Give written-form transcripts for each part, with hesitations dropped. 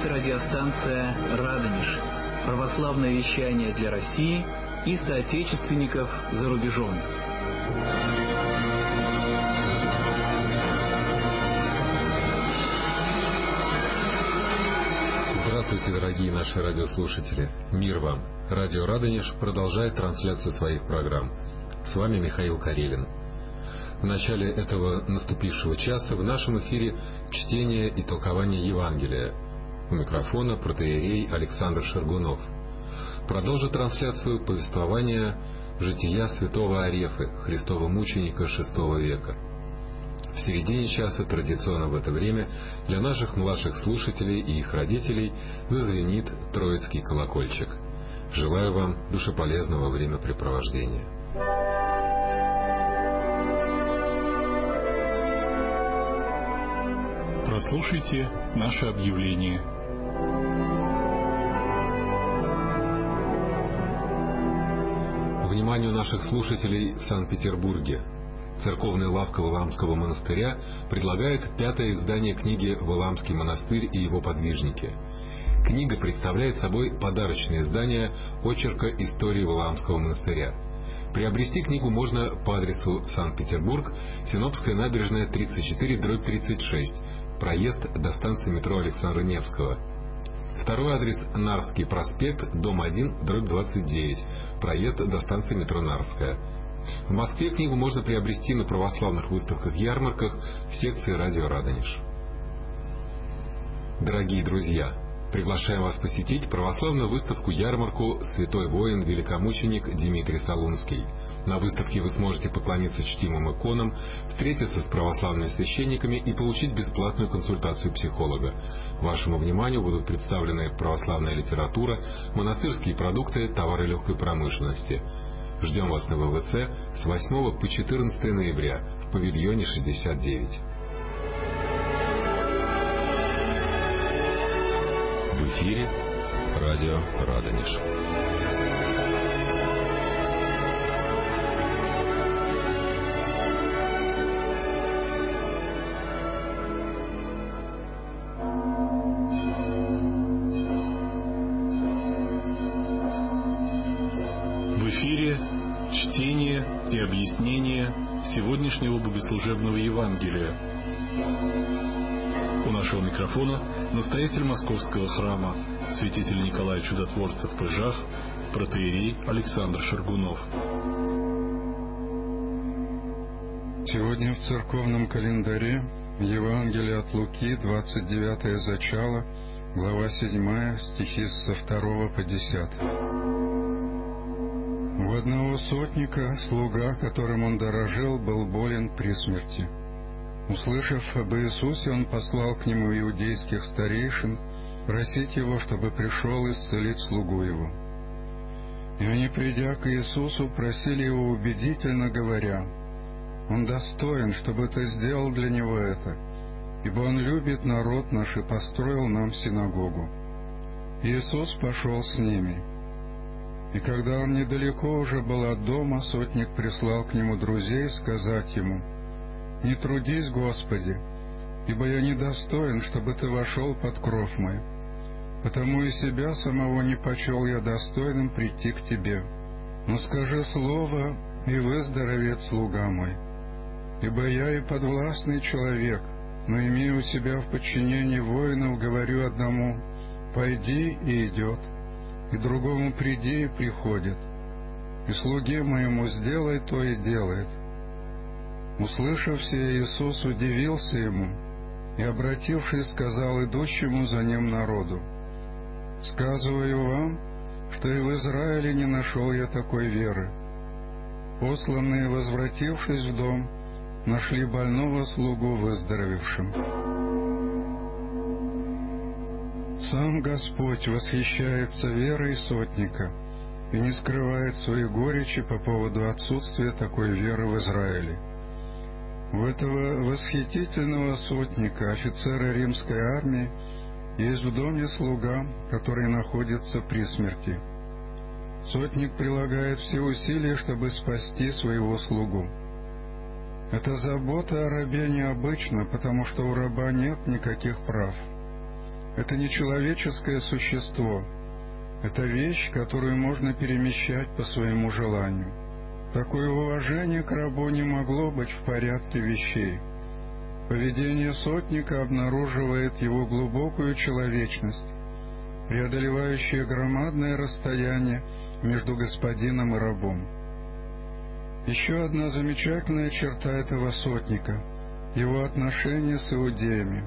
Это радиостанция «Радонеж». Православное вещание для России и соотечественников за рубежом. Здравствуйте, дорогие наши радиослушатели! Мир вам! Радио «Радонеж» продолжает трансляцию своих программ. С вами Михаил Карелин. В начале этого наступившего часа в нашем эфире чтение и толкование Евангелия. У микрофона протоиерей Александр Шаргунов. Продолжит трансляцию повествование жития святого Арефы, Христова мученика VI века. В середине часа, традиционно в это время, для наших младших слушателей и их родителей зазвенит Троицкий колокольчик. Желаю вам душеполезного времяпрепровождения. Прослушайте наше объявление. Вниманию наших слушателей в Санкт-Петербурге. Церковная лавка Валаамского монастыря предлагает 5-е издание книги «Валаамский монастырь и его подвижники». Книга представляет собой подарочное издание очерка истории Валаамского монастыря. Приобрести книгу можно по адресу Санкт-Петербург, Синопская набережная, 34/36, проезд до станции метро Александра Невского. Второй адрес — Нарвский проспект, дом 1/29, проезд до станции метро Нарвская. В Москве книгу можно приобрести на православных выставках-ярмарках в секции «Радио Радонеж». Дорогие друзья, приглашаем вас посетить православную выставку-ярмарку «Святой воин, великомученик Дмитрий Солунский». На выставке вы сможете поклониться чтимым иконам, встретиться с православными священниками и получить бесплатную консультацию психолога. Вашему вниманию будут представлены православная литература, монастырские продукты, товары легкой промышленности. Ждем вас на ВВЦ с 8 по 14 ноября в павильоне 69. В эфире радио «Радонеж». В эфире чтение и объяснение сегодняшнего богослужебного Евангелия. У нашего микрофона настоятель Московского храма, святитель Николай Чудотворцев в Пыжах, протоиерей Александр Шаргунов. Сегодня в церковном календаре Евангелие от Луки, 29 зачало, глава 7, стихи со 2 по 10. У одного сотника слуга, которым он дорожил, был болен при смерти. Услышав об Иисусе, он послал к нему иудейских старейшин просить его, чтобы пришел исцелить слугу его. И они, придя к Иисусу, просили его убедительно, говоря: «Он достоин, чтобы ты сделал для него это, ибо он любит народ наш и построил нам синагогу». Иисус пошел с ними. И когда он недалеко уже был от дома, сотник прислал к нему друзей сказать ему: «Не трудись, Господи, ибо я недостоин, чтобы ты вошел под кров мой, потому и себя самого не почел я достойным прийти к тебе. Но скажи слово, и выздоровеет слуга мой. Ибо я и подвластный человек, но имею у себя в подчинении воинов, говорю одному: пойди, и идет, и другому: приди, и приходит, и слуге моему: сделай то, и делает». Услышав сие, Иисус удивился ему и, обратившись, сказал идущему за ним народу: «Сказываю вам, что и в Израиле не нашел я такой веры». Посланные, возвратившись в дом, нашли больного слугу выздоровевшим. Сам Господь восхищается верой сотника и не скрывает своей горечи по поводу отсутствия такой веры в Израиле. У этого восхитительного сотника, офицера римской армии, есть в доме слуга, который находится при смерти. Сотник прилагает все усилия, чтобы спасти своего слугу. Эта забота о рабе необычна, потому что у раба нет никаких прав. Это не человеческое существо. Это вещь, которую можно перемещать по своему желанию. Такое уважение к рабу не могло быть в порядке вещей. Поведение сотника обнаруживает его глубокую человечность, преодолевающее громадное расстояние между господином и рабом. Еще одна замечательная черта этого сотника — его отношения с иудеями.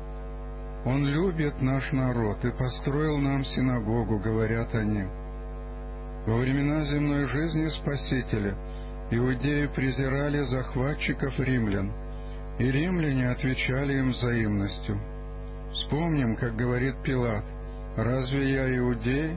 «Он любит наш народ и построил нам синагогу», — говорят они. Во времена земной жизни Спасителя иудеи презирали захватчиков римлян, и римляне отвечали им взаимностью. Вспомним, как говорит Пилат: «Разве я иудей?»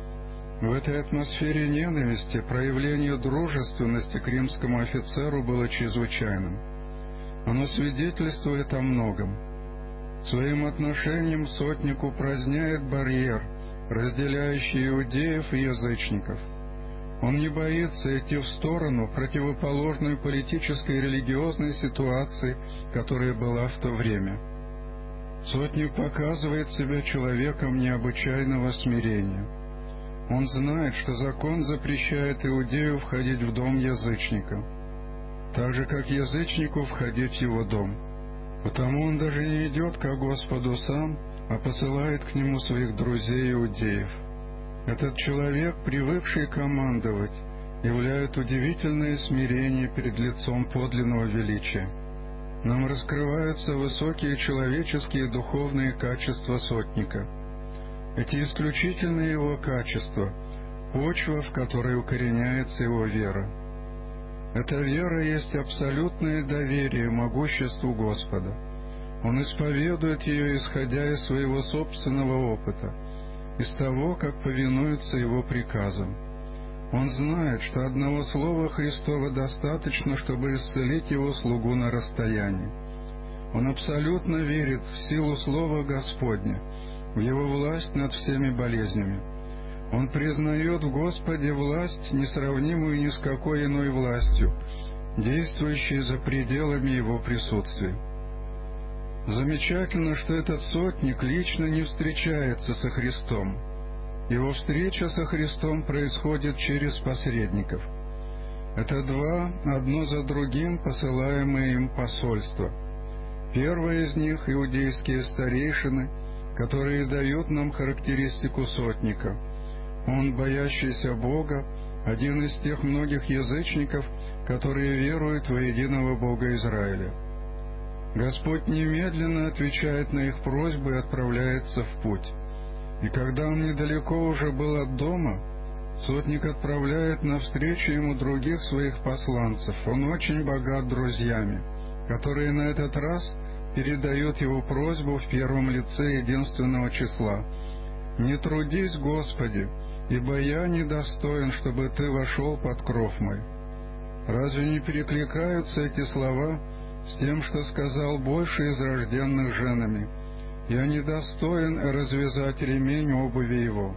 В этой атмосфере ненависти проявление дружественности к римскому офицеру было чрезвычайным. Оно свидетельствует о многом. Своим отношением сотник упраздняет барьер, разделяющий иудеев и язычников. Он не боится идти в сторону, противоположную политической и религиозной ситуации, которая была в то время. Сотник показывает себя человеком необычайного смирения. Он знает, что закон запрещает иудею входить в дом язычника, так же, как язычнику входить в его дом. Потому он даже не идет ко Господу сам, а посылает к нему своих друзей-иудеев. Этот человек, привыкший командовать, являет удивительное смирение перед лицом подлинного величия. Нам раскрываются высокие человеческие и духовные качества сотника. Эти исключительные его качества — почва, в которой укореняется его вера. Эта вера есть абсолютное доверие могуществу Господа. Он исповедует ее, исходя из своего собственного опыта, из того, как повинуется его приказам. Он знает, что одного слова Христова достаточно, чтобы исцелить его слугу на расстоянии. Он абсолютно верит в силу Слова Господня, в Его власть над всеми болезнями. Он признает в Господе власть, несравнимую ни с какой иной властью, действующей за пределами Его присутствия. Замечательно, что этот сотник лично не встречается со Христом. Его встреча со Христом происходит через посредников. Это два, одно за другим, посылаемые им посольства. Первое из них — иудейские старейшины, которые дают нам характеристику сотника. Он, боящийся Бога, один из тех многих язычников, которые веруют во единого Бога Израиля. Господь немедленно отвечает на их просьбы и отправляется в путь. И когда он недалеко уже был от дома, сотник отправляет навстречу ему других своих посланцев. Он очень богат друзьями, которые на этот раз передают его просьбу в первом лице единственного числа: «Не трудись, Господи, ибо я недостоин, чтобы Ты вошел под кров мой». Разве не перекликаются эти слова с тем, что сказал больше из рожденных женами: «Я недостоин развязать ремень обуви его»?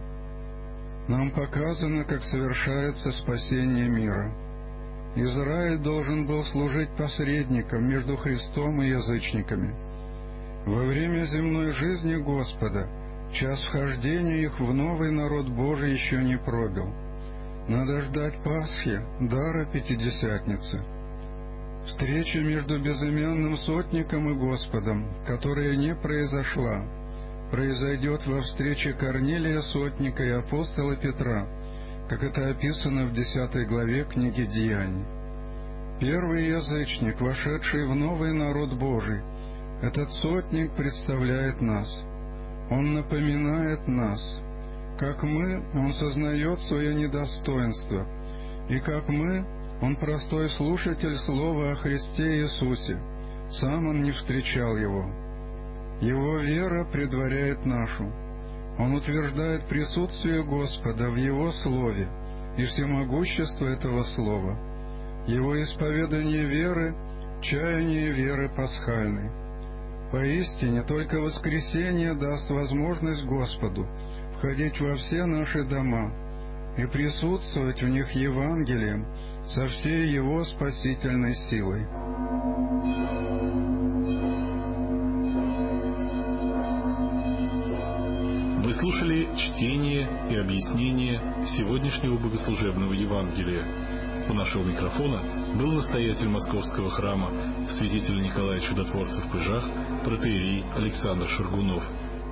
Нам показано, как совершается спасение мира. Израиль должен был служить посредником между Христом и язычниками. Во время земной жизни Господа час вхождения их в новый народ Божий еще не пробил. Надо ждать Пасхи, дара Пятидесятницы. Встреча между безымянным сотником и Господом, которая не произошла, произойдет во встрече Корнилия сотника и апостола Петра, как это описано в 10 главе книги Деяний. Первый язычник, вошедший в новый народ Божий, этот сотник представляет нас. Он напоминает нас. Как мы, он сознает свое недостоинство, и как мы, он простой слушатель слова о Христе Иисусе. Сам он не встречал его. Его вера предваряет нашу. Он утверждает присутствие Господа в Его Слове и всемогущество этого Слова. Его исповедание веры — чаяние веры пасхальной. Поистине, только воскресение даст возможность Господу входить во все наши дома и присутствовать в них Евангелием со всей Его спасительной силой. Вы слушали чтение и объяснение сегодняшнего богослужебного Евангелия. У нашего микрофона был настоятель Московского храма, святитель Николай Чудотворцев в Пыжах, протоиерей Александр Шаргунов.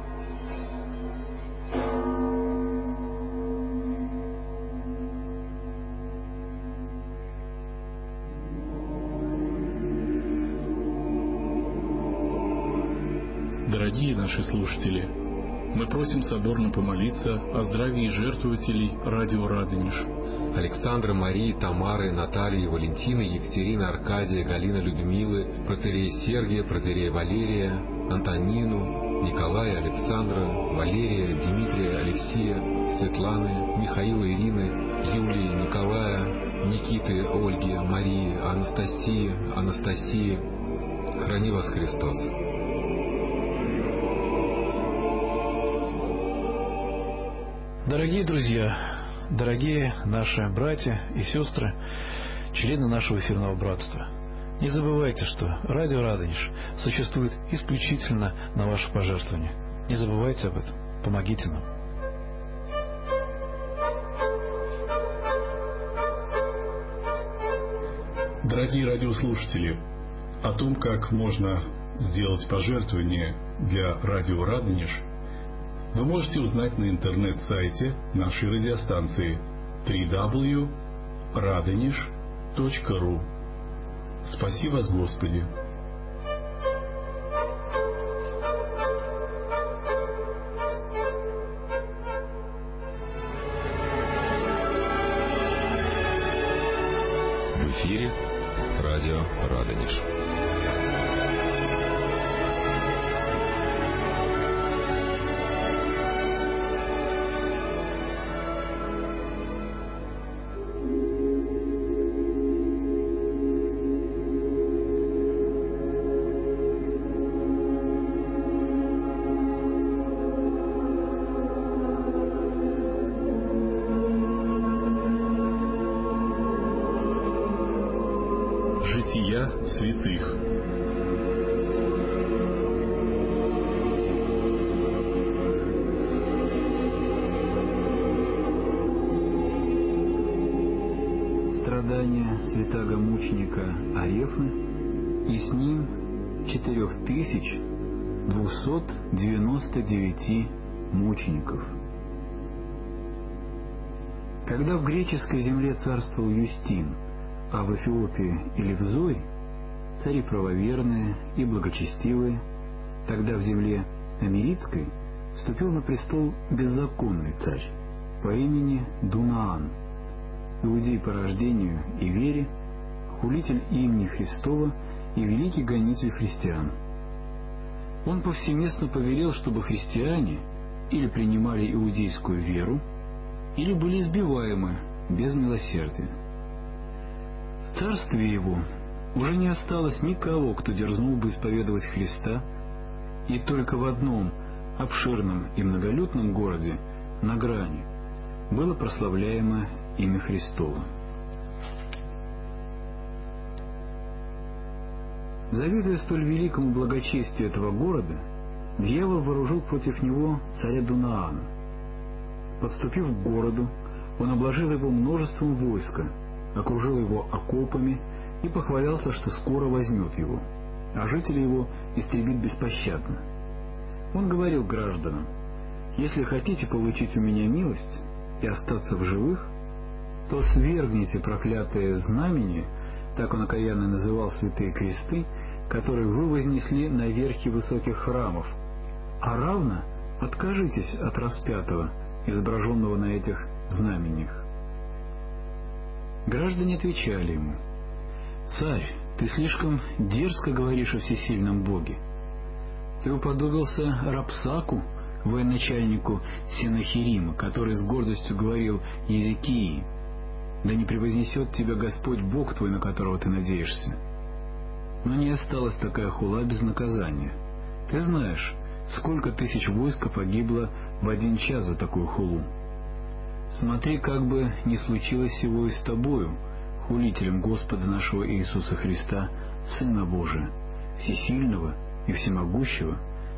Дорогие наши слушатели, мы просим соборно помолиться о здравии жертвователей радио «Радонеж». Александра, Марии, Тамары, Натальи, Валентины, Екатерины, Аркадия, Галины, Людмилы, протоиерея Сергия, протоиерея Валерия, Антонину, Николая, Александра, Валерия, Дмитрия, Алексея, Светланы, Михаила, Ирины, Юлии, Николая, Никиты, Ольги, Марии, Анастасии. Храни вас Христос. Дорогие друзья, дорогие наши братья и сестры, члены нашего эфирного братства, не забывайте, что радио «Радонеж» существует исключительно на ваше пожертвование. Не забывайте об этом. Помогите нам. Дорогие радиослушатели, о том, как можно сделать пожертвование для радио «Радонеж», вы можете узнать на интернет-сайте нашей радиостанции www.radonеж.ru. Спаси вас, Господи! В эфире радио «Радонеж». Жития святых. Страдания святаго-мученика Арефы и с ним 4299 мучеников. Когда в греческой земле царствовал Юстин, а в Эфиопии и Левзой цари правоверные и благочестивые, тогда в земле Америцкой вступил на престол беззаконный царь по имени Дунаан, иудей по рождению и вере, хулитель имени Христова и великий гонитель христиан. Он повсеместно повелел, чтобы христиане или принимали иудейскую веру, или были избиваемы без милосердия. В царстве его уже не осталось никого, кто дерзнул бы исповедовать Христа, и только в одном обширном и многолюдном городе на грани было прославляемо имя Христово. Завидуя столь великому благочестию этого города, дьявол вооружил против него царя Дунаана. Подступив к городу, он обложил его множеством войска, окружил его окопами и похвалялся, что скоро возьмет его, а жители его истребит беспощадно. Он говорил гражданам: «Если хотите получить у меня милость и остаться в живых, то свергните проклятые знамения», так он окаянно называл святые кресты, которые вы вознесли на верхи высоких храмов, а равно откажитесь от распятого, изображенного на этих знамениях. Граждане отвечали ему: «Царь, ты слишком дерзко говоришь о всесильном Боге. Ты уподобился Рапсаку, военачальнику Сенахирима, который с гордостью говорил Езекии: да не превознесет тебя Господь Бог твой, на которого ты надеешься». Но не осталась такая хула без наказания. Ты знаешь, сколько тысяч войска погибло в один час за такую хулу. Смотри, как бы не случилось всего и с тобою, хулителем Господа нашего Иисуса Христа, Сына Божия, всесильного и всемогущего,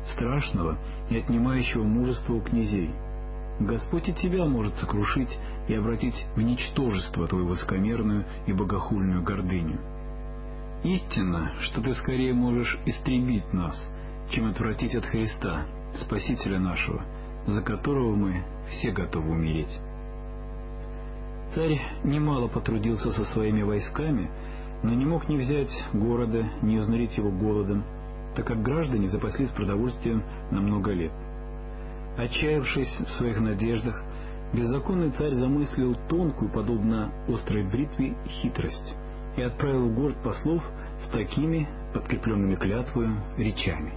страшного и отнимающего мужество у князей. Господь и тебя может сокрушить и обратить в ничтожество твою высокомерную и богохульную гордыню. Истинно, что ты скорее можешь истребить нас, чем отвратить от Христа, Спасителя нашего, за которого мы все готовы умереть». Царь немало потрудился со своими войсками, но не мог ни взять города, ни изнурить его голодом, так как граждане запаслись продовольствием на много лет. Отчаявшись в своих надеждах, беззаконный царь замыслил тонкую, подобно острой бритве, хитрость и отправил в город послов с такими, подкрепленными клятвою, речами: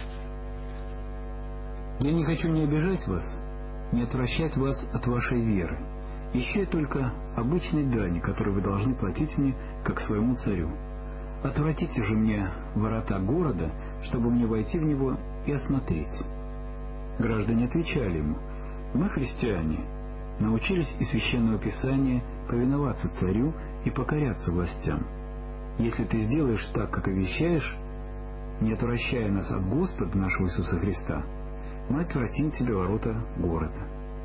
«Я не хочу ни обижать вас, ни отвращать вас от вашей веры. Ищу я только обычной дани, которую вы должны платить мне, как своему царю. Отвратите же мне ворота города, чтобы мне войти в него и осмотреть». Граждане отвечали ему: «Мы, христиане, научились из Священного Писания повиноваться царю и покоряться властям. Если ты сделаешь так, как обещаешь, не отвращая нас от Господа нашего Иисуса Христа, мы отвратим тебе ворота города.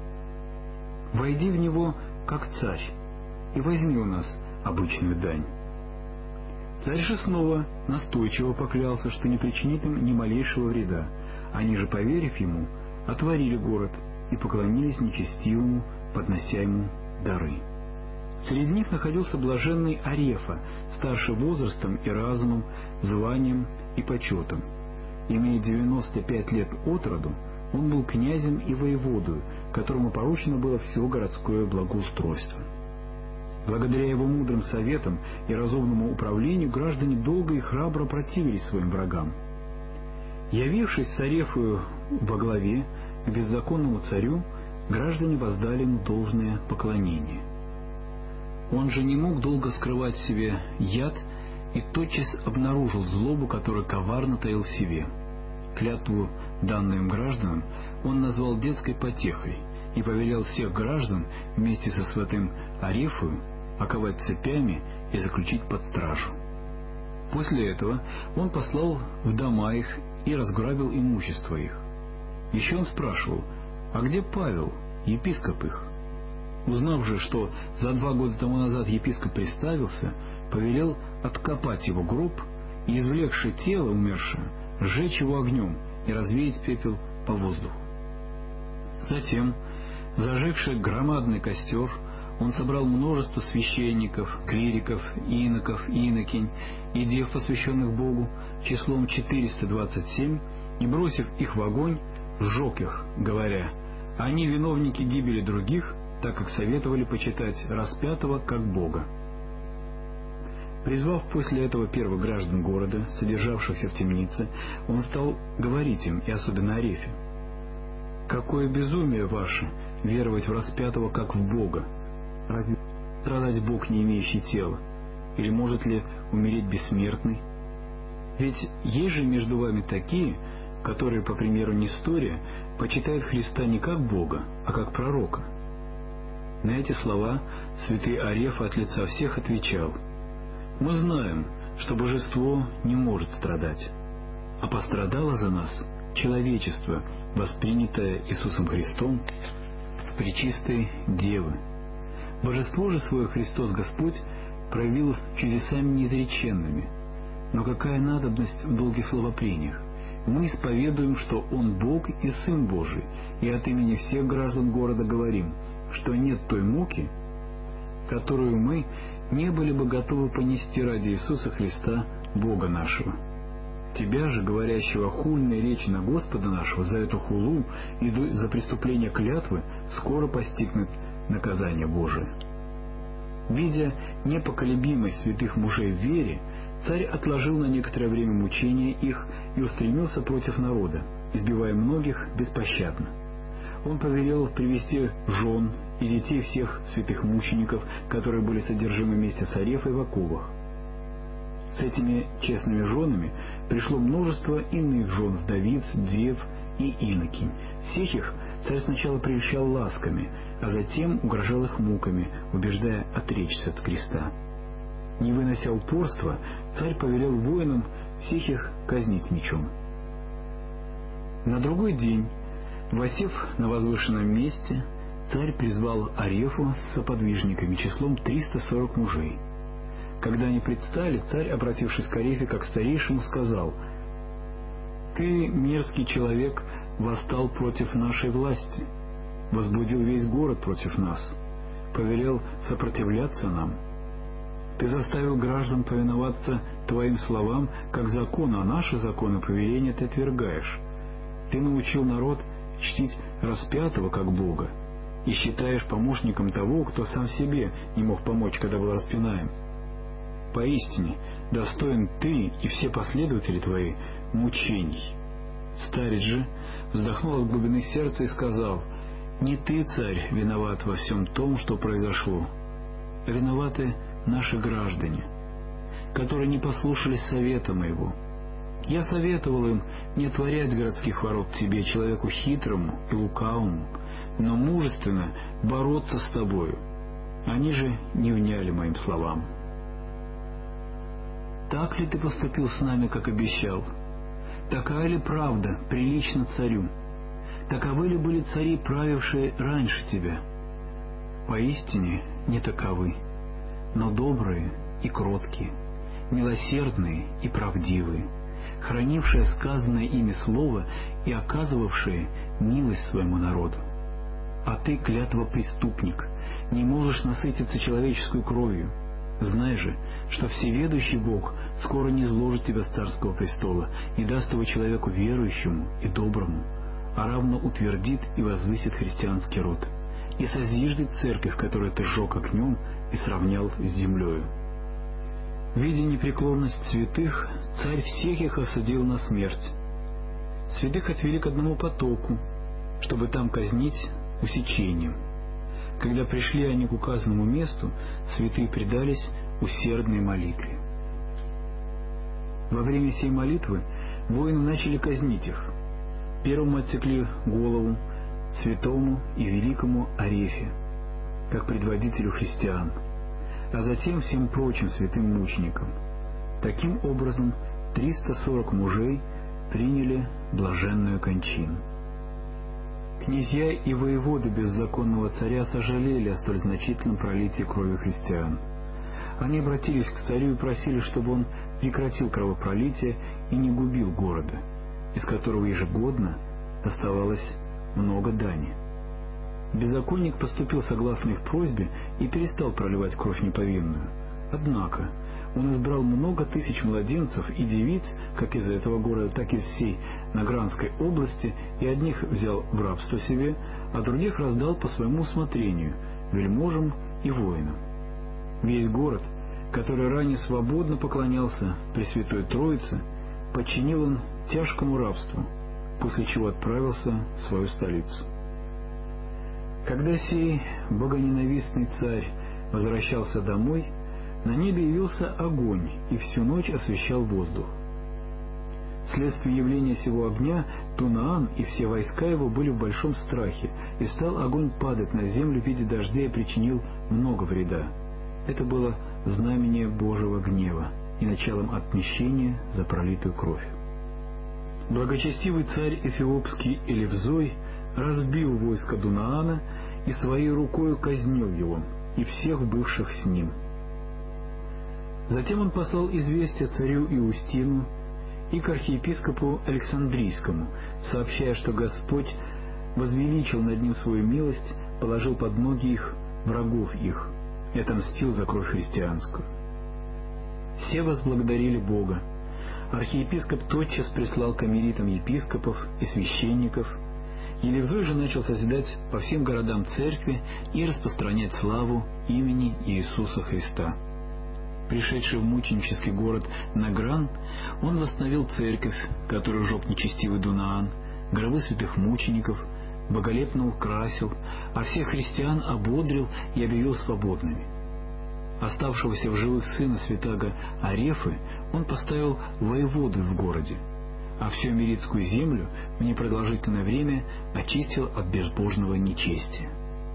Войди в него, как царь, и возьми у нас обычную дань». Царь же снова настойчиво поклялся, что не причинит им ни малейшего вреда. Они же, поверив ему, отворили город и поклонились нечестивому, поднося ему дары. Среди них находился блаженный Арефа, старше возрастом и разумом, званием и почетом. Имея 95 лет от роду, он был князем и воеводою, которому поручено было все городское благоустройство. Благодаря его мудрым советам и разумному управлению граждане долго и храбро противились своим врагам. Явившись с Арефою во главе к беззаконному царю, граждане воздали ему должное поклонение. Он же не мог долго скрывать в себе яд и тотчас обнаружил злобу, которую коварно таил в себе. Клятву, данную им гражданам, он назвал детской потехой и повелел всех граждан вместе со святым Арефою оковать цепями и заключить под стражу. После этого он послал в дома их и разграбил имущество их. Еще он спрашивал: «А где Павел, епископ их?» Узнав же, что за 2 года тому назад епископ приставился, повелел откопать его гроб и, извлекши тело умершего, сжечь его огнем и развеять пепел по воздуху. Затем, зажегши громадный костер, он собрал множество священников, клириков, иноков, инокинь и дев, посвященных Богу, числом 427, и, бросив их в огонь, сжег их, говоря: «Они виновники гибели других, так как советовали почитать распятого как Бога». Призвав после этого первых граждан города, содержавшихся в темнице, он стал говорить им, и особенно Арефе: «Какое безумие ваше веровать в распятого как в Бога! Разве страдать Бог, не имеющий тела? Или может ли умереть бессмертный? Ведь есть же между вами такие, которые, по примеру Нестория, почитают Христа не как Бога, а как пророка». На эти слова святый Арефа от лица всех отвечал: «Мы знаем, что божество не может страдать, а пострадало за нас человечество, воспринятое Иисусом Христом, пречистой Девы. Божество же свое Христос Господь проявил чудесами неизреченными. Но какая надобность в долгих словоплениях? Мы исповедуем, что Он Бог и Сын Божий, и от имени всех граждан города говорим, что нет той муки, которую мы не были бы готовы понести ради Иисуса Христа, Бога нашего. Тебя же, говорящего хульные речи на Господа нашего, за эту хулу и за преступление клятвы, скоро постигнет наказание Божие». Видя непоколебимость святых мужей в вере, царь отложил на некоторое время мучения их и устремился против народа, избивая многих беспощадно. Он повелел привести жен и детей всех святых мучеников, которые были содержимы вместе с Арефой в оковах. С этими честными женами пришло множество иных жен, вдовиц, дев и инокинь. Всех их царь сначала прельщал ласками, а затем угрожал их муками, убеждая отречься от креста. Не вынося упорства, царь повелел воинам всех их казнить мечом. На другой день, воссев на возвышенном месте, царь призвал Арефу с соподвижниками числом 340 мужей. Когда они предстали, царь, обратившись к Арефе как старейшему, сказал: «Ты, мерзкий человек, восстал против нашей власти, возбудил весь город против нас, повелел сопротивляться нам. Ты заставил граждан повиноваться твоим словам, как закону, а наши законы повеления ты отвергаешь. Ты научил народ чтить распятого как Бога и считаешь помощником того, кто сам себе не мог помочь, когда был распинаем. Поистине, достоин ты и все последователи твои мучений». Старец же вздохнул от глубины сердца и сказал: «Не ты, царь, виноват во всем том, что произошло, а виноваты наши граждане, которые не послушались совета моего. Я советовал им не отворять городских ворот тебе, человеку хитрому и лукавому, но мужественно бороться с тобою. Они же не вняли моим словам. Так ли ты поступил с нами, как обещал? Такая ли правда прилична царю? Таковы ли были цари, правившие раньше тебя? Поистине не таковы, но добрые и кроткие, милосердные и правдивые, хранившие сказанное ими слово и оказывавшие милость своему народу. А ты, клятвопреступник, не можешь насытиться человеческую кровью. Знай же, что всеведущий Бог скоро низвложит тебя с царского престола и даст его человеку верующему и доброму, а равно утвердит и возвысит христианский род, и созиждет церковь, которую ты сжег огнем и сравнял с землею». Видя непреклонность святых, царь всех их осудил на смерть. Святых отвели к одному потоку, чтобы там казнить усечением. Когда пришли они к указанному месту, святые предались усердной молитве. Во время сей молитвы воины начали казнить их. Первому отсекли голову святому и великому Арефе, как предводителю христиан, а затем всем прочим святым мученикам. Таким образом, 340 мужей приняли блаженную кончину. Князья и воеводы беззаконного царя сожалели о столь значительном пролитии крови христиан. Они обратились к царю и просили, чтобы он прекратил кровопролитие и не губил города, из которого ежегодно доставалось много дани. Беззаконник поступил согласно их просьбе и перестал проливать кровь неповинную. Однако он избрал много тысяч младенцев и девиц, как из этого города, так и из всей Награнской области, и одних взял в рабство себе, а других раздал по своему усмотрению вельможам и воинам. Весь город, который ранее свободно поклонялся Пресвятой Троице, подчинил он тяжкому рабству, после чего отправился в свою столицу. Когда сей богоненавистный царь возвращался домой, на небе явился огонь и всю ночь освещал воздух. Вследствие явления сего огня Дунаан и все войска его были в большом страхе, и стал огонь падать на землю в виде дождя и причинил много вреда. Это было знамение Божьего гнева и началом отмщения за пролитую кровь. Благочестивый царь Эфиопский Элевзой разбил войско Дунаана и своей рукою казнил его и всех бывших с ним. Затем он послал известие царю Иустину и к архиепископу Александрийскому, сообщая, что Господь возвеличил над ним свою милость, положил под ноги их врагов их и отомстил за кровь христианскую. Все возблагодарили Бога. Архиепископ тотчас прислал к эмеритам епископов и священников. Елевзой же начал созидать по всем городам церкви и распространять славу имени Иисуса Христа. Пришедший в мученический город Награн, он восстановил церковь, которую сжег нечестивый Дунаан, гробы святых мучеников, боголепно украсил, а всех христиан ободрил и объявил свободными. Оставшегося в живых сына святаго Арефы он поставил воеводой в городе, а всю эмеритскую землю в непродолжительное время очистил от безбожного нечестия.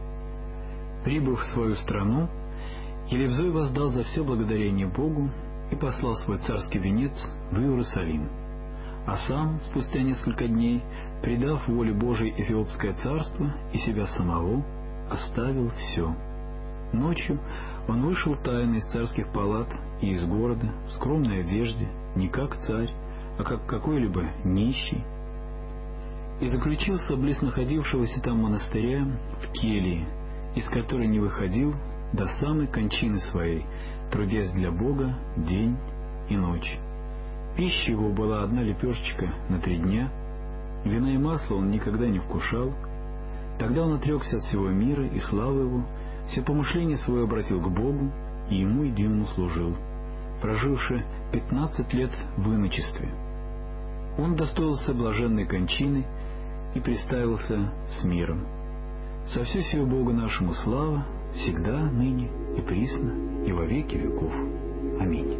Прибыв в свою страну, Елевзой воздал за все благодарение Богу и послал свой царский венец в Иерусалим. а сам, спустя несколько дней, предав воле Божией Эфиопское царство и себя самого, оставил все. Ночью он вышел тайно из царских палат и из города в скромной одежде, не как царь, а как какой-либо нищий, и заключился близ находившегося там монастыря в келье, из которой не выходил до самой кончины своей, трудясь для Бога день и ночь. Пища его была одна лепешечка на 3 дня, вина и масла он никогда не вкушал. Тогда он отрекся от всего мира и славы его, все помышления свои обратил к Богу и Ему единому служил, проживши 15 лет в иночестве. Он достоился блаженной кончины и приставился с миром. Со все сего Богу нашему слава, всегда, ныне и присно, и во веки веков. Аминь.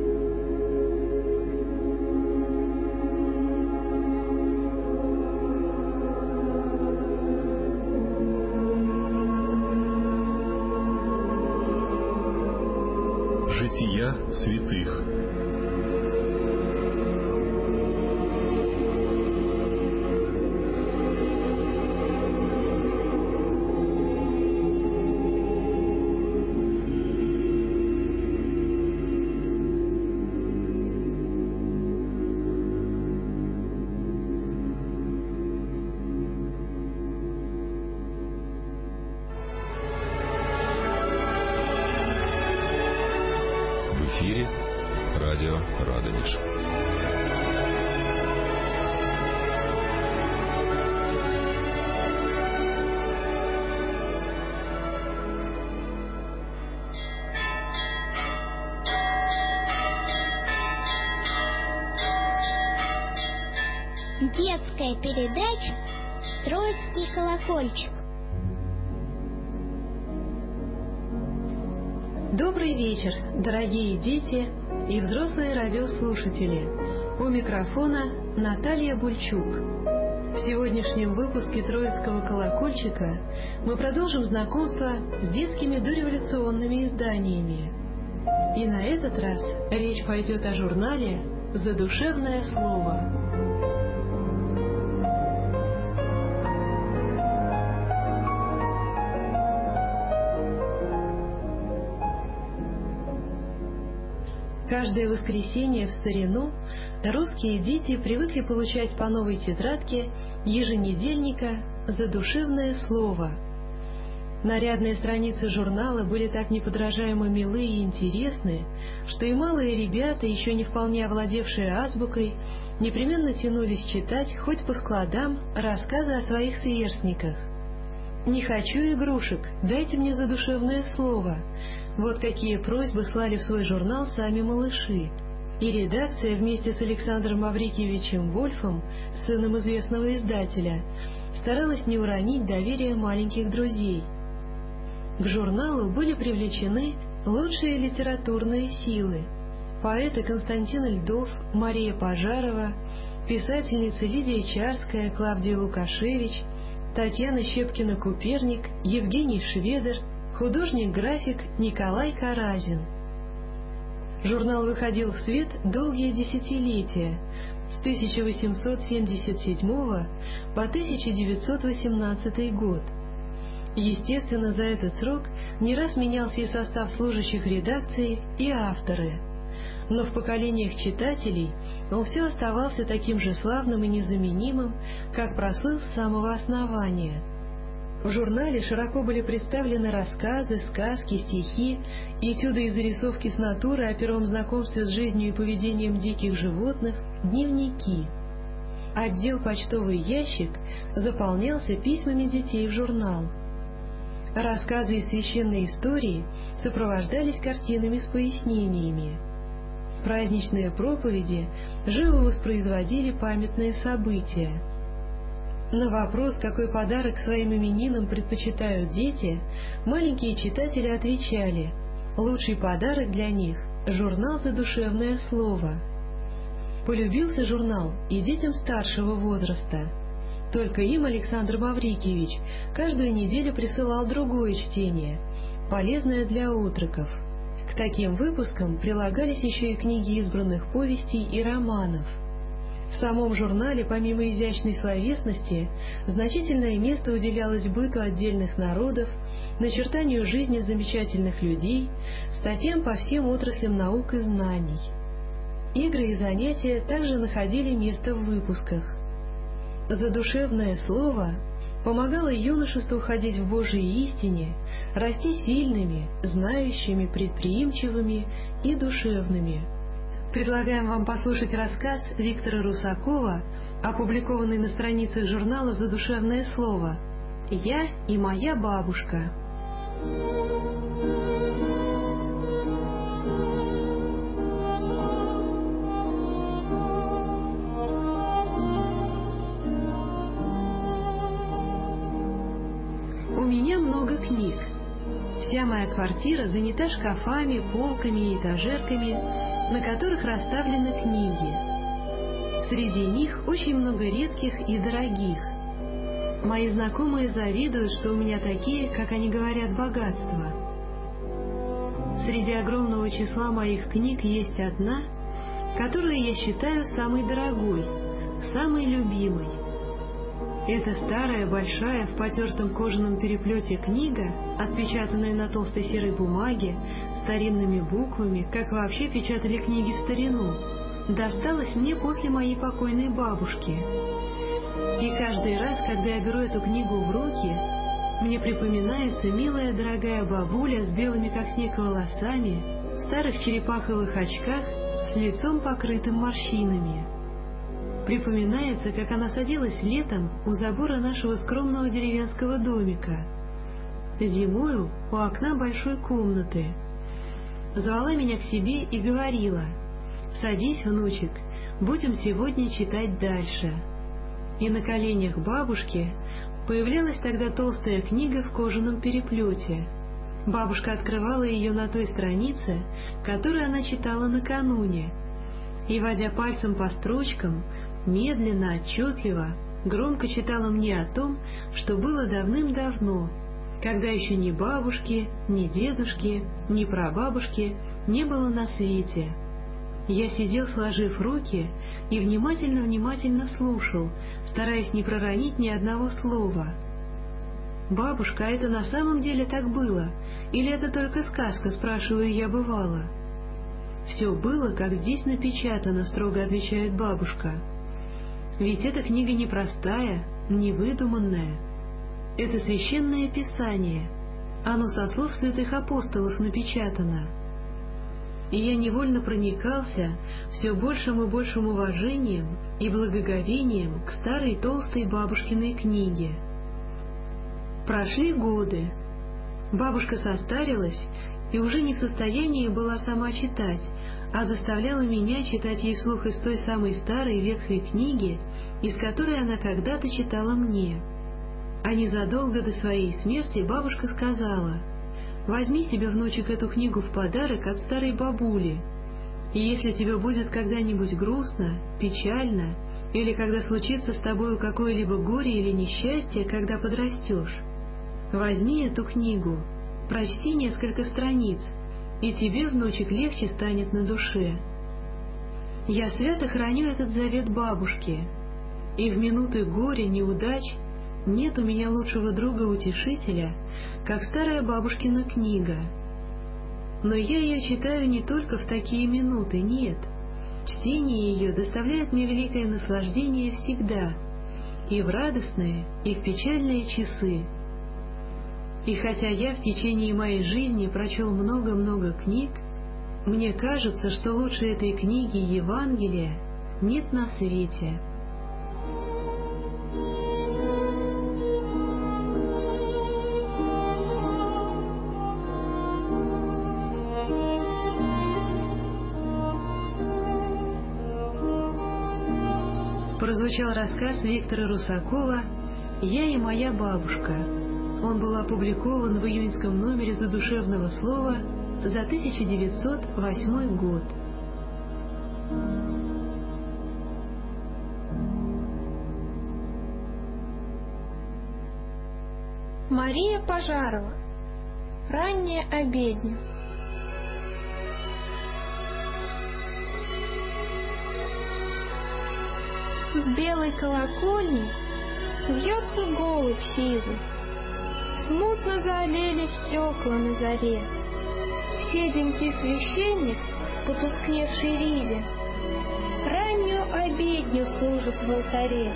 Жития святых. В эфире радио Радонеж. Детская передача «Троицкий колокольчик». Добрый вечер, дорогие дети и взрослые радиослушатели. У микрофона Наталья Бульчук. В сегодняшнем выпуске «Троицкого колокольчика» мы продолжим знакомство с детскими дореволюционными изданиями. И на этот раз речь пойдет о журнале «Задушевное слово». Каждое воскресенье в старину русские дети привыкли получать по новой тетрадке еженедельника «Задушевное слово». Нарядные страницы журнала были так неподражаемо милы и интересны, что и малые ребята, еще не вполне овладевшие азбукой, непременно тянулись читать хоть по складам рассказы о своих сверстниках. «Не хочу игрушек, дайте мне задушевное слово». Вот какие просьбы слали в свой журнал сами малыши. И редакция вместе с Александром Маврикиевичем Вольфом, сыном известного издателя, старалась не уронить доверие маленьких друзей. К журналу были привлечены лучшие литературные силы. Поэты Константин Льдов, Мария Пожарова, писательницы Лидия Чарская, Клавдия Лукашевич, Татьяна Щепкина-Куперник, Евгений Шведер, художник-график Николай Каразин. Журнал выходил в свет долгие десятилетия, с 1877 по 1918 год. Естественно, за этот срок не раз менялся и состав служащих редакции, и авторы. Но в поколениях читателей он все оставался таким же славным и незаменимым, как прослыл с самого основания. В журнале широко были представлены рассказы, сказки, стихи, этюды и зарисовки с натуры о первом знакомстве с жизнью и поведением диких животных, дневники. Отдел «Почтовый ящик» заполнялся письмами детей в журнал. Рассказы и священные истории сопровождались картинами с пояснениями. Праздничные проповеди живо воспроизводили памятные события. На вопрос, какой подарок своим именинам предпочитают дети, маленькие читатели отвечали: лучший подарок для них — журнал «Задушевное слово». Полюбился журнал и детям старшего возраста. Только им Александр Маврикиевич каждую неделю присылал другое чтение, полезное для отроков. К таким выпускам прилагались еще и книги избранных повестей и романов. В самом журнале, помимо изящной словесности, значительное место уделялось быту отдельных народов, начертанию жизни замечательных людей, статьям по всем отраслям наук и знаний. Игры и занятия также находили место в выпусках. Задушевное слово помогало юношеству ходить в Божьей истине, расти сильными, знающими, предприимчивыми и душевными. Предлагаем вам послушать рассказ Виктора Русакова, опубликованный на страницах журнала «Задушевное слово» «Я и моя бабушка». У меня много книг. Вся моя квартира занята шкафами, полками и этажерками, на которых расставлены книги. Среди них очень много редких и дорогих. Мои знакомые завидуют, что у меня такие, как они говорят, богатства. Среди огромного числа моих книг есть одна, которую я считаю самой дорогой, самой любимой. Это старая, большая, в потертом кожаном переплете книга, отпечатанная на толстой серой бумаге, старинными буквами, как вообще печатали книги в старину, досталась мне после моей покойной бабушки. И каждый раз, когда я беру эту книгу в руки, мне припоминается милая дорогая бабуля с белыми как снег волосами, в старых черепаховых очках, с лицом покрытым морщинами. Припоминается, как она садилась летом у забора нашего скромного деревенского домика, зимою у окна большой комнаты. Звала меня к себе и говорила: «Садись, внучек, будем сегодня читать дальше». И на коленях бабушки появлялась тогда толстая книга в кожаном переплете. Бабушка открывала ее на той странице, которую она читала накануне, и, водя пальцем по строчкам, медленно, отчетливо, громко читала мне о том, что было давным-давно, когда еще ни бабушки, ни дедушки, ни прабабушки не было на свете. Я сидел, сложив руки, и внимательно слушал, стараясь не проронить ни одного слова. «Бабушка, а это на самом деле так было? Или это только сказка?» — спрашиваю я бывало. «Все было, как здесь напечатано», — строго отвечает бабушка. «Ведь эта книга не простая, не выдуманная. Это священное писание. Оно со слов святых апостолов напечатано». И я невольно проникался все большим и большим уважением и благоговением к старой толстой бабушкиной книге. Прошли годы. Бабушка состарилась и уже не в состоянии была сама читать, а заставляла меня читать ей вслух из той самой старой ветхой книги, из которой она когда-то читала мне. А незадолго до своей смерти бабушка сказала: «Возьми себе, внучек, эту книгу в подарок от старой бабули, и если тебе будет когда-нибудь грустно, печально, или когда случится с тобою какое-либо горе или несчастье, когда подрастешь, возьми эту книгу, прочти несколько страниц, и тебе, внучек, легче станет на душе». Я свято храню этот завет бабушки, и в минуты горя, неудач нет у меня лучшего друга-утешителя, как старая бабушкина книга. Но я ее читаю не только в такие минуты, нет. Чтение ее доставляет мне великое наслаждение всегда, и в радостные, и в печальные часы. И хотя я в течение моей жизни прочел много-много книг, мне кажется, что лучше этой книги Евангелия нет на свете. Прозвучал рассказ Виктора Русакова «Я и моя бабушка». Он был опубликован в июньском номере «Задушевного слова» за 1908 год. Мария Пожарова. Ранняя обедня. С белой колокольни вьется голубь сизый. Смутно заолели стекла на заре. Седенький священник в потускневшей ризе раннюю обедню служит в алтаре.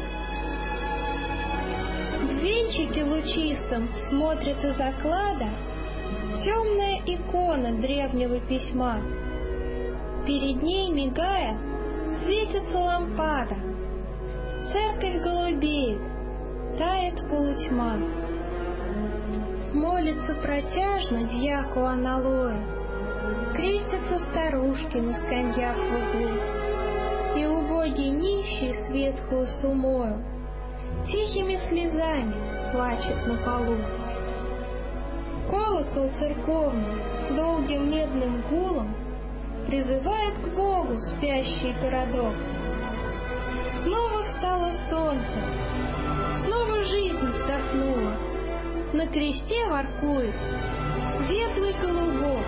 В венчике лучистом смотрит из оклада темная икона древнего письма. Перед ней, мигая, светится лампада. Церковь голубеет, тает полутьма. Молится протяжно дьяку аналоя. Крестятся старушки на скамьях в углу. И убогий нищий с ветхую сумою тихими слезами плачет на полу. Колокол церковный долгим медным гулом призывает к Богу спящий городок. Снова встало солнце, снова жизнь вздохнула. На кресте воркует светлый голубок.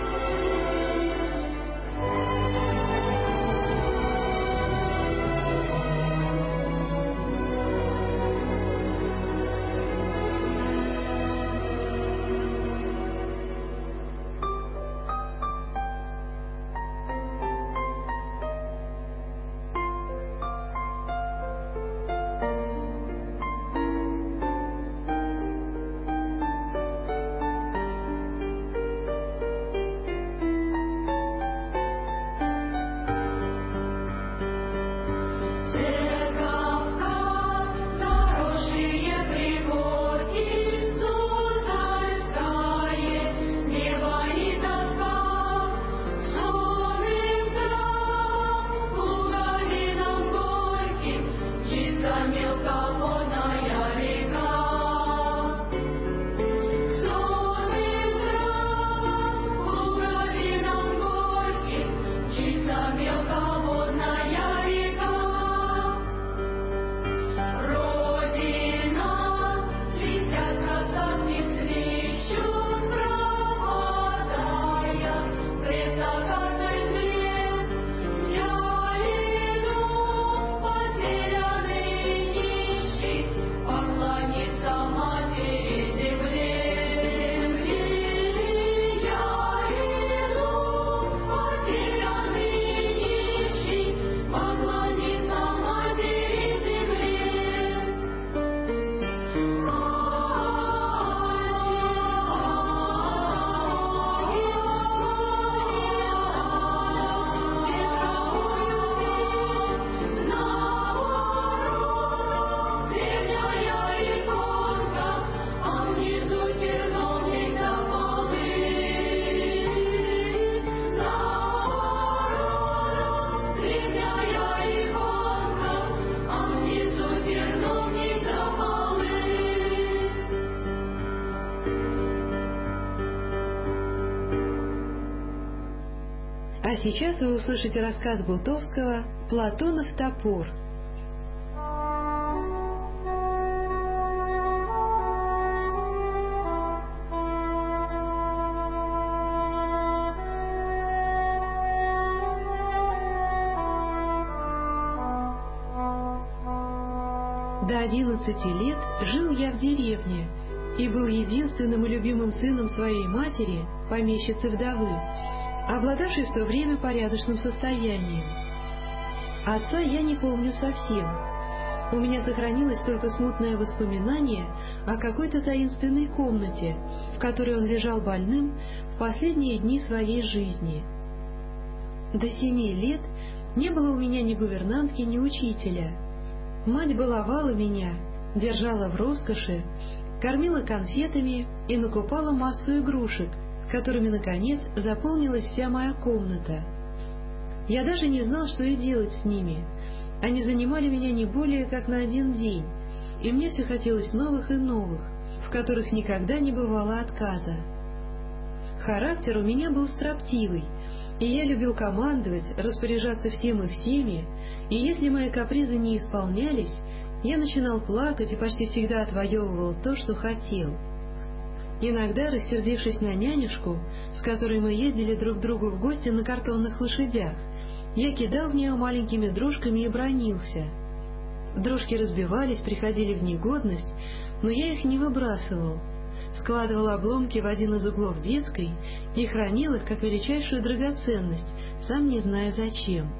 А сейчас вы услышите рассказ Бутовского «Платонов топор». До 11 лет жил я в деревне и был единственным и любимым сыном своей матери, помещицы-вдовы, обладавшей в то время порядочным состоянием. Отца я не помню совсем. У меня сохранилось только смутное воспоминание о какой-то таинственной комнате, в которой он лежал больным в последние дни своей жизни. До 7 лет не было у меня ни гувернантки, ни учителя. Мать баловала меня, держала в роскоши, кормила конфетами и накупала массу игрушек, которыми, наконец, заполнилась вся моя комната. Я даже не знал, что и делать с ними. Они занимали меня не более как на 1 день, и мне все хотелось новых и новых, в которых никогда не бывало отказа. Характер у меня был строптивый, и я любил командовать, распоряжаться всем и всеми, и если мои капризы не исполнялись, я начинал плакать и почти всегда отвоевывал то, что хотел. Иногда, рассердившись на нянюшку, с которой мы ездили друг к другу в гости на картонных лошадях, я кидал в нее маленькими дружками и бранился. Дрожки разбивались, приходили в негодность, но я их не выбрасывал. Складывал обломки в один из углов детской и хранил их как величайшую драгоценность, сам не зная зачем.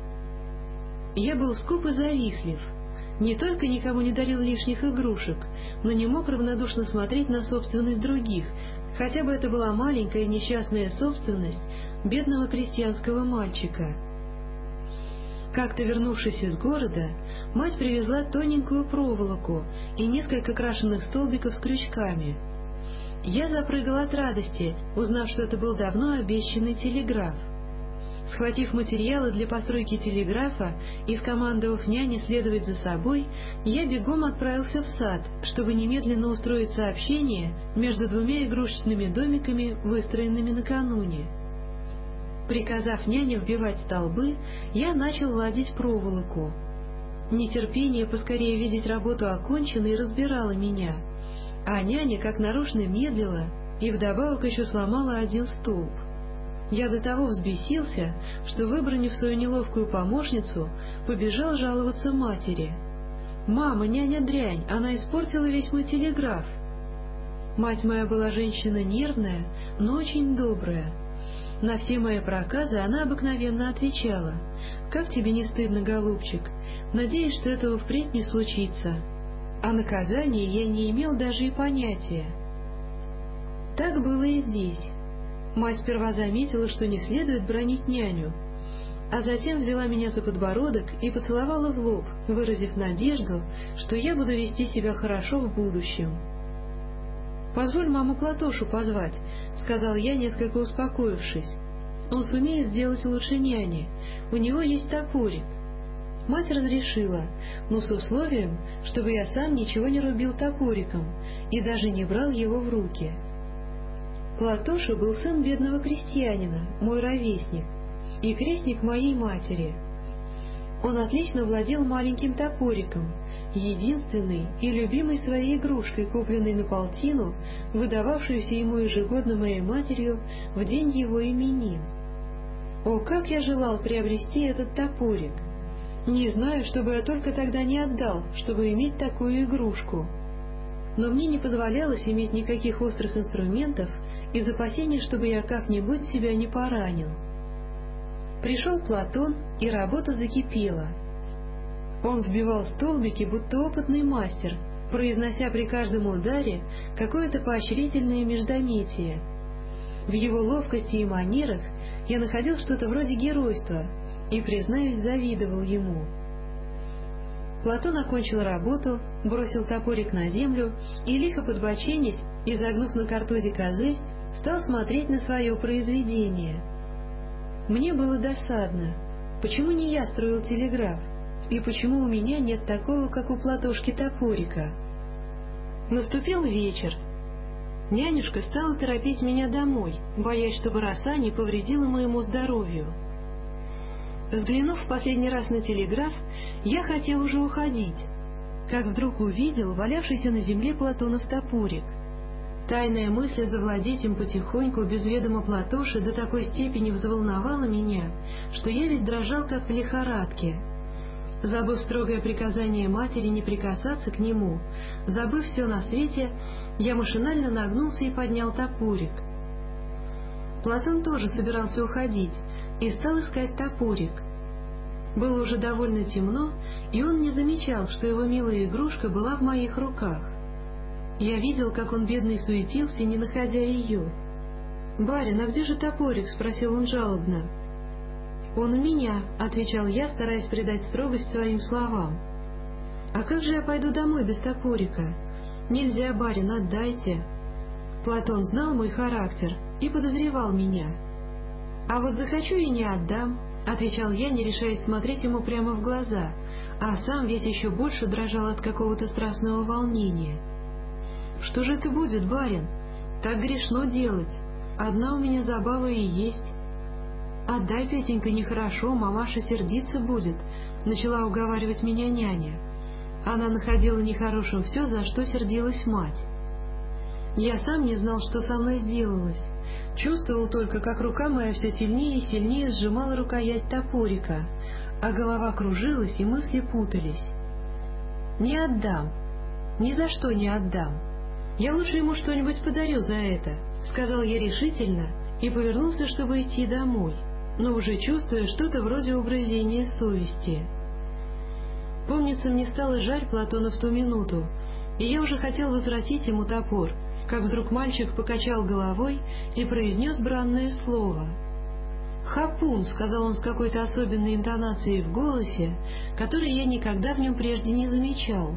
Я был скуп и завистлив. Не только никому не дарил лишних игрушек, но не мог равнодушно смотреть на собственность других, хотя бы это была маленькая несчастная собственность бедного крестьянского мальчика. Как-то вернувшись из города, мать привезла тоненькую проволоку и несколько крашеных столбиков с крючками. Я запрыгал от радости, узнав, что это был давно обещанный телеграф. Схватив материалы для постройки телеграфа и скомандовав няне следовать за собой, я бегом отправился в сад, чтобы немедленно устроить сообщение между двумя игрушечными домиками, выстроенными накануне. Приказав няне вбивать столбы, я начал ладить проволоку. Нетерпение поскорее видеть работу оконченной разбирало меня, а няня как нарочно медлила и вдобавок еще сломала один столб. Я до того взбесился, что, выбранив свою неловкую помощницу, побежал жаловаться матери. «Мама, няня дрянь, она испортила весь мой телеграф». Мать моя была женщина нервная, но очень добрая. На все мои проказы она обыкновенно отвечала: «Как тебе не стыдно, голубчик? Надеюсь, что этого впредь не случится». О наказании я не имел даже и понятия. Так было и здесь. Мать сперва заметила, что не следует бранить няню, а затем взяла меня за подбородок и поцеловала в лоб, выразив надежду, что я буду вести себя хорошо в будущем. «Позволь маму Платошу позвать», — сказал я, несколько успокоившись. «Он сумеет сделать лучше няни. У него есть топорик». Мать разрешила, но с условием, чтобы я сам ничего не рубил топориком и даже не брал его в руки. Платоша был сын бедного крестьянина, мой ровесник, и крестник моей матери. Он отлично владел маленьким топориком, единственной и любимой своей игрушкой, купленной на полтину, выдававшуюся ему ежегодно моей матерью в день его именин. О, как я желал приобрести этот топорик! Не знаю, что бы я только тогда не отдал, чтобы иметь такую игрушку. Но мне не позволялось иметь никаких острых инструментов из опасения, чтобы я как-нибудь себя не поранил. Пришел Платон, и работа закипела. Он вбивал столбики, будто опытный мастер, произнося при каждом ударе какое-то поощрительное междометие. В его ловкости и манерах я находил что-то вроде геройства и, признаюсь, завидовал ему. Платон окончил работу, бросил топорик на землю и, лихо подбоченясь и загнув на картузе козырь, стал смотреть на свое произведение. Мне было досадно. Почему не я строил телеграф? И почему у меня нет такого, как у Платошки, топорика? Наступил вечер. Нянюшка стала торопить меня домой, боясь, чтобы роса не повредила моему здоровью. Взглянув в последний раз на телеграф, я хотел уже уходить, как вдруг увидел валявшийся на земле Платонов топорик. Тайная мысль завладеть им потихоньку, без ведома Платоши, до такой степени взволновала меня, что я весь дрожал, как в лихорадке. Забыв строгое приказание матери не прикасаться к нему, забыв все на свете, я машинально нагнулся и поднял топорик. Платон тоже собирался уходить и стал искать топорик. Было уже довольно темно, и он не замечал, что его милая игрушка была в моих руках. Я видел, как он, бедный, суетился, не находя ее. «Барин, а где же топорик?» — спросил он жалобно. «Он у меня», — отвечал я, стараясь придать строгость своим словам. «А как же я пойду домой без топорика?» «Нельзя, барин, отдайте». Платон знал мой характер и подозревал меня. «А вот захочу и не отдам», — отвечал я, не решаясь смотреть ему прямо в глаза, а сам весь еще больше дрожал от какого-то страстного волнения. «Что же это будет, барин? Так грешно делать. Одна у меня забава и есть». «Отдай, Петенька, нехорошо, мамаша сердиться будет», — начала уговаривать меня няня. Она находила нехорошим все, за что сердилась мать. Я сам не знал, что со мной сделалось. Чувствовал только, как рука моя все сильнее и сильнее сжимала рукоять топорика, а голова кружилась и мысли путались. «Не отдам. Ни за что не отдам. Я лучше ему что-нибудь подарю за это», — сказал я решительно и повернулся, чтобы идти домой, но уже чувствуя что-то вроде угрызения совести. Помнится, мне стало жаль Платона в ту минуту, и я уже хотел возвратить ему топор, как вдруг мальчик покачал головой и произнес бранное слово. «Хапун», — сказал он с какой-то особенной интонацией в голосе, которой я никогда в нем прежде не замечал.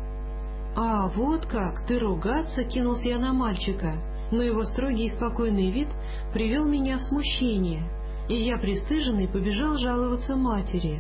«А, вот как, ты ругаться?» — кинулся я на мальчика, но его строгий и спокойный вид привел меня в смущение, и я, пристыженный, побежал жаловаться матери.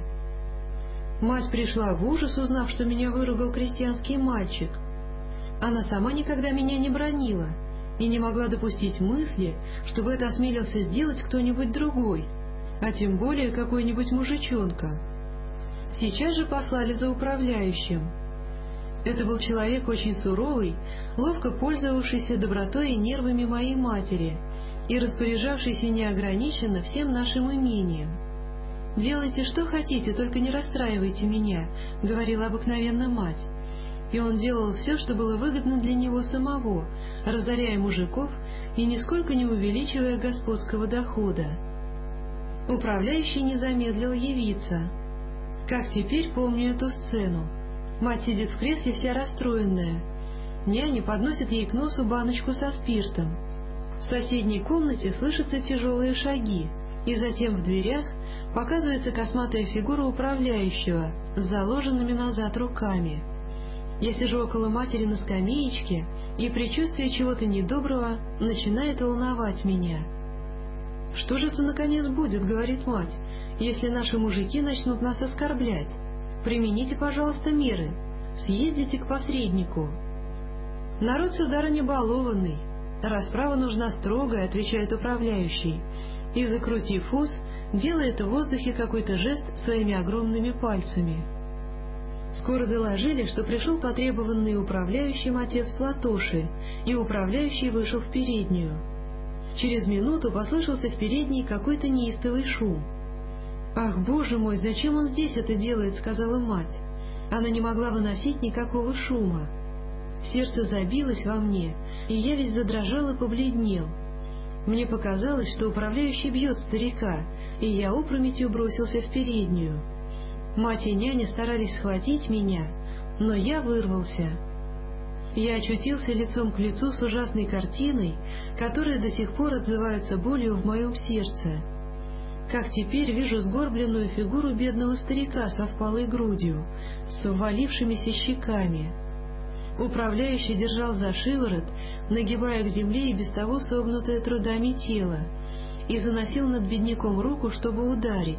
Мать пришла в ужас, узнав, что меня выругал крестьянский мальчик. Она сама никогда меня не бранила и не могла допустить мысли, чтобы это осмелился сделать кто-нибудь другой, а тем более какой-нибудь мужичонка. Сейчас же послали за управляющим. Это был человек очень суровый, ловко пользовавшийся добротой и нервами моей матери и распоряжавшийся неограниченно всем нашим имением. «Делайте, что хотите, только не расстраивайте меня», — говорила обыкновенно мать. И он делал все, что было выгодно для него самого, разоряя мужиков и нисколько не увеличивая господского дохода. Управляющий не замедлил явиться. Как теперь помню эту сцену. Мать сидит в кресле вся расстроенная. Няня подносит ей к носу баночку со спиртом. В соседней комнате слышатся тяжелые шаги, и затем в дверях показывается косматая фигура управляющего с заложенными назад руками. Я сижу около матери на скамеечке, и предчувствие чего-то недоброго начинает волновать меня. «Что же это, наконец, будет, — говорит мать, — если наши мужики начнут нас оскорблять? Примените, пожалуйста, меры, съездите к посреднику». «Народ, сударыня, балованный. Расправа нужна строгая, — отвечает управляющий, и, закрутив ус, делает в воздухе какой-то жест своими огромными пальцами. Скоро доложили, что пришел потребованный управляющим отец Платоши, и управляющий вышел в переднюю. Через минуту послышался в передней какой-то неистовый шум. «Ах, Боже мой, зачем он здесь это делает?» — сказала мать. Она не могла выносить никакого шума. Сердце забилось во мне, и я весь задрожал и побледнел. Мне показалось, что управляющий бьет старика, и я опрометью бросился в переднюю. Мать и няня старались схватить меня, но я вырвался. Я очутился лицом к лицу с ужасной картиной, которая до сих пор отзывается болью в моем сердце. Как теперь вижу сгорбленную фигуру бедного старика со впалой грудью, с ввалившимися щеками. Управляющий держал за шиворот, нагибая к земле и без того согнутое трудами тело, и заносил над бедняком руку, чтобы ударить.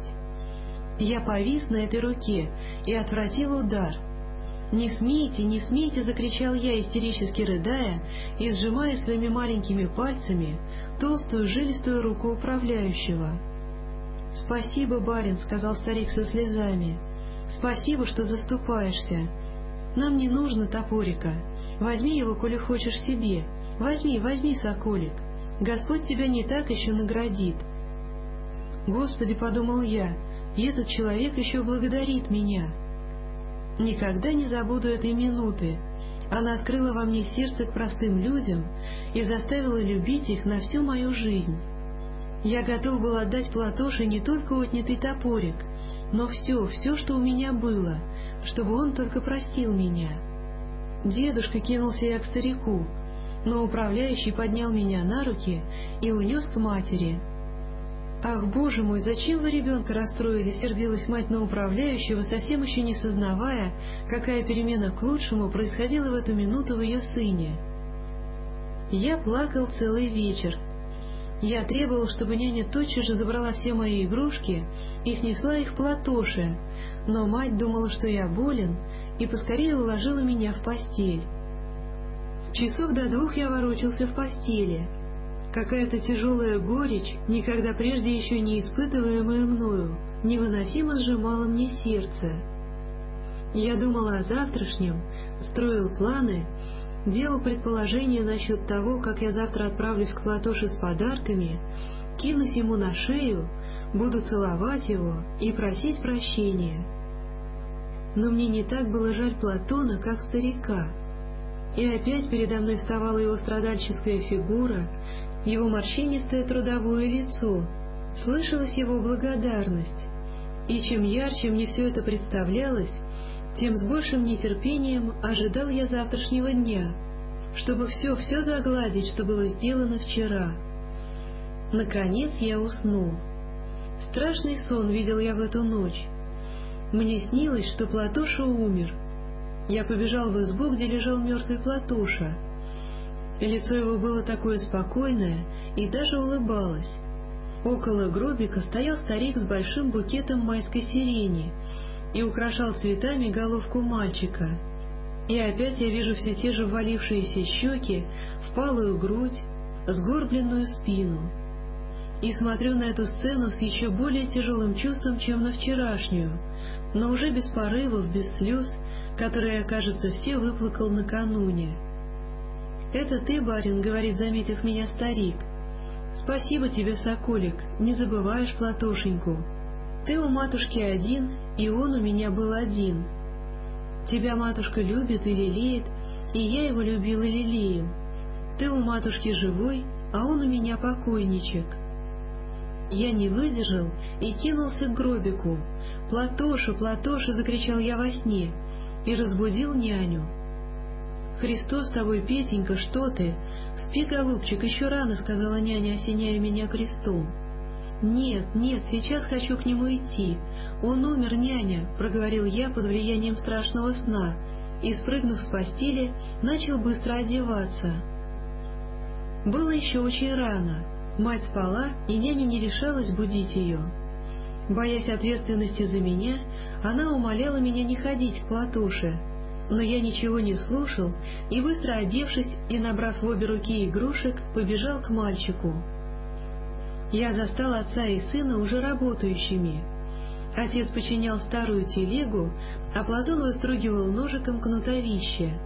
Я повис на этой руке и отвратил удар. «Не смейте, не смейте!» — закричал я, истерически рыдая и сжимая своими маленькими пальцами толстую жилистую руку управляющего. «Спасибо, барин!» — сказал старик со слезами. «Спасибо, что заступаешься. Нам не нужно топорика. Возьми его, коли хочешь себе. Возьми, возьми, соколик. Господь тебя не так еще наградит». «Господи!» — подумал я, — «и этот человек еще благодарит меня». Никогда не забуду этой минуты. Она открыла во мне сердце к простым людям и заставила любить их на всю мою жизнь. Я готов был отдать Платоше не только отнятый топорик, но все, что у меня было, чтобы он только простил меня. «Дедушка!» — кинулся я к старику, но управляющий поднял меня на руки и унес к матери. «Ах, Боже мой, зачем вы ребенка расстроили?» — сердилась мать на управляющего, совсем еще не сознавая, какая перемена к лучшему происходила в эту минуту в ее сыне. Я плакал целый вечер. Я требовал, чтобы няня тотчас же забрала все мои игрушки и снесла их Платоше, но мать думала, что я болен, и поскорее уложила меня в постель. Часов до 2 я ворочался в постели. Какая-то тяжелая горечь, никогда прежде еще не испытываемая мною, невыносимо сжимала мне сердце. Я думал о завтрашнем, строил планы, делал предположения насчет того, как я завтра отправлюсь к Платоше с подарками, кинусь ему на шею, буду целовать его и просить прощения. но мне не так было жаль Платона, как старика. И опять передо мной вставала его страдальческая фигура, его морщинистое трудовое лицо, слышалась его благодарность. И чем ярче мне все это представлялось, тем с большим нетерпением ожидал я завтрашнего дня, чтобы все загладить, что было сделано вчера. Наконец я уснул. Страшный сон видел я в эту ночь. Мне снилось, что Платоша умер. Я побежал в избу, где лежал мертвый Платоша. Лицо его было такое спокойное и даже улыбалось. Около гробика стоял старик с большим букетом майской сирени и украшал цветами головку мальчика. И опять я вижу все те же ввалившиеся щеки, впалую грудь, сгорбленную спину. И смотрю на эту сцену с еще более тяжелым чувством, чем на вчерашнюю, но уже без порывов, без слез, которые, кажется, все выплакал накануне. «Это ты, барин, — говорит, заметив меня старик. Спасибо тебе, соколик, не забываешь Платошеньку. Ты у матушки один, и он у меня был один. Тебя матушка любит и лелеет, и я его любил и лелеял. Ты у матушки живой, а он у меня покойничек». Я не выдержал и кинулся к гробику. «Платоша, Платоша!» — закричал я во сне и разбудил няню. «Христос с тобой, Петенька, что ты? Спи, голубчик, еще рано», — сказала няня, осеняя меня крестом. «Нет, нет, сейчас хочу к нему идти. Он умер, няня», — проговорил я под влиянием страшного сна и, спрыгнув с постели, начал быстро одеваться. Было еще очень рано. Мать спала, и няня не решалась будить ее. Боясь ответственности за меня, она умоляла меня не ходить к Платоше, но я ничего не слушал и, быстро одевшись и набрав в обе руки игрушек, побежал к мальчику. Я застал отца и сына уже работающими. Отец починял старую телегу, а Платон выстругивал ножиком кнутовище.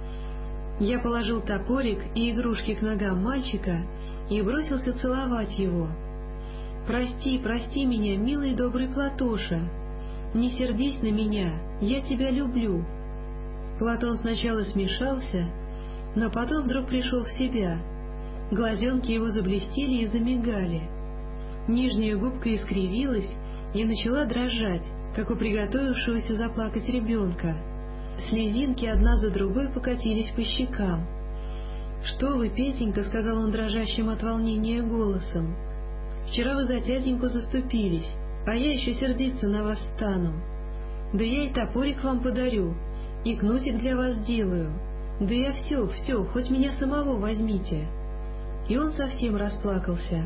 Я положил топорик и игрушки к ногам мальчика и бросился целовать его. «Прости, прости меня, милый добрый Платоша! Не сердись на меня, я тебя люблю!» Платон сначала смешался, но потом вдруг пришел в себя. Глазенки его заблестели и замигали. Нижняя губка искривилась и начала дрожать, как у приготовившегося заплакать ребенка. Слезинки одна за другой покатились по щекам. «Что вы, Петенька, — сказал он дрожащим от волнения голосом, — вчера вы за тятеньку заступились, а я еще сердиться на вас стану. Да я и топорик вам подарю, и кнутик для вас делаю. Да я все, хоть меня самого возьмите». И он совсем расплакался.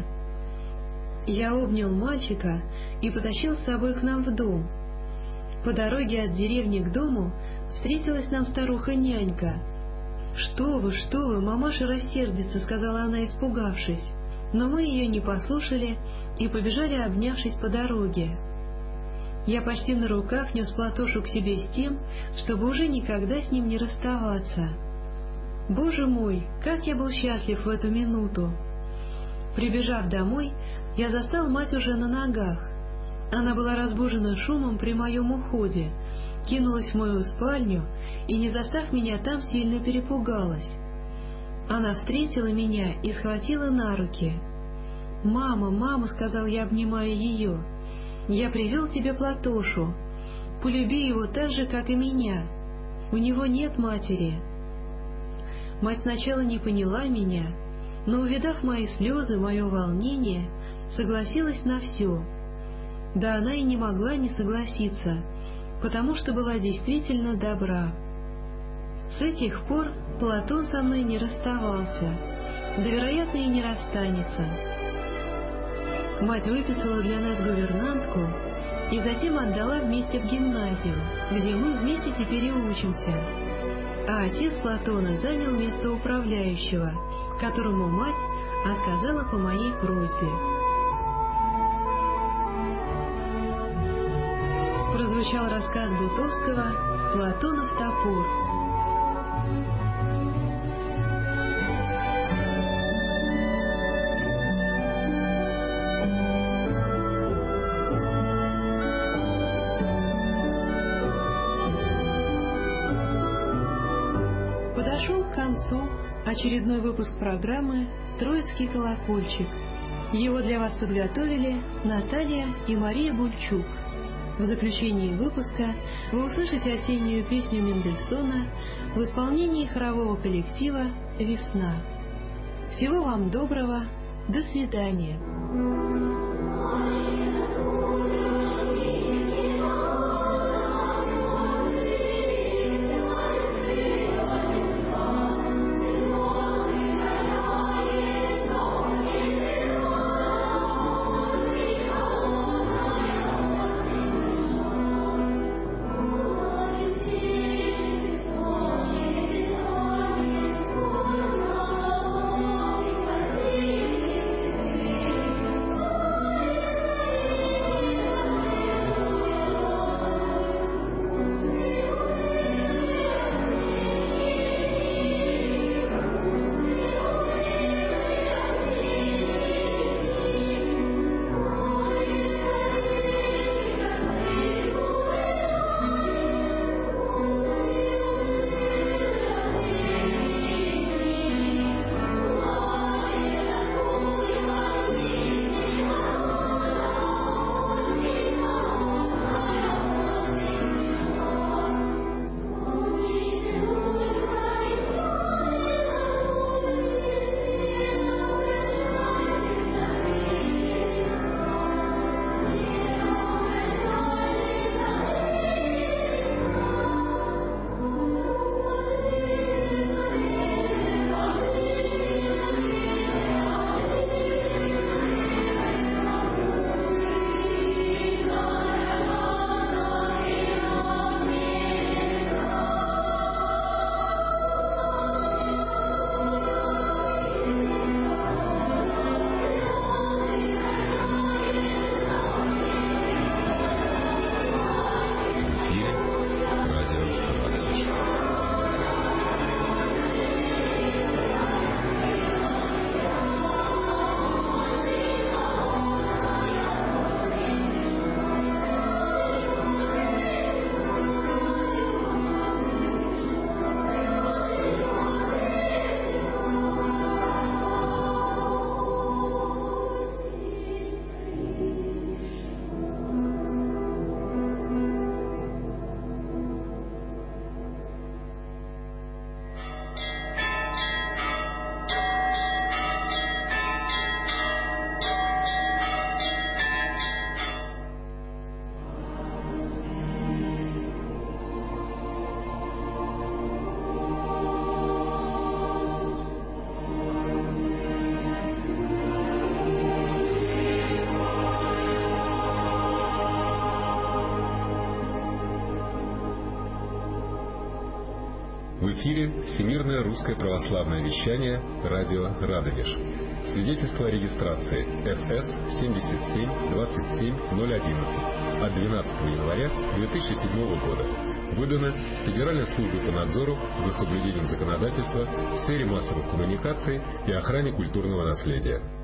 Я обнял мальчика и потащил с собой к нам в дом. По дороге от деревни к дому встретилась нам старуха-нянька. «Что вы, мамаша рассердится», — сказала она, испугавшись. Но мы ее не послушали и побежали, обнявшись, по дороге. Я почти на руках нес Платошу к себе с тем, чтобы уже никогда с ним не расставаться. Боже мой, как я был счастлив в эту минуту! Прибежав домой, я застал мать уже на ногах. Она была разбужена шумом при моем уходе, кинулась в мою спальню и, не застав меня там, сильно перепугалась. Она встретила меня и схватила на руки. «Мама, мама, — сказал я, обнимая ее, — я привел тебе Платошу. Полюби его так же, как и меня. У него нет матери». Мать сначала не поняла меня, но, увидав мои слезы, мое волнение, согласилась на все. Да она и не могла не согласиться, потому что была действительно добра. С этих пор Платон со мной не расставался, да, вероятно, и не расстанется. Мать выписала для нас гувернантку и затем отдала вместе в гимназию, где мы вместе теперь и учимся. А отец Платона занял место управляющего, которому мать отказала по моей просьбе. Прозвучал рассказ Бутовского «Платонов топор». Подошел к концу очередной выпуск программы «Троицкий колокольчик». Его для вас подготовили Наталья и Мария Бульчук. В заключении выпуска вы услышите осеннюю песню Мендельсона в исполнении хорового коллектива «Весна». Всего вам доброго. До свидания. В эфире Всемирное русское православное вещание радио Радонеж. Свидетельство о регистрации ФС 7727011 от 12 января 2007 года. Выдано Федеральной службой по надзору за соблюдением законодательства в сфере массовых коммуникаций и охране культурного наследия.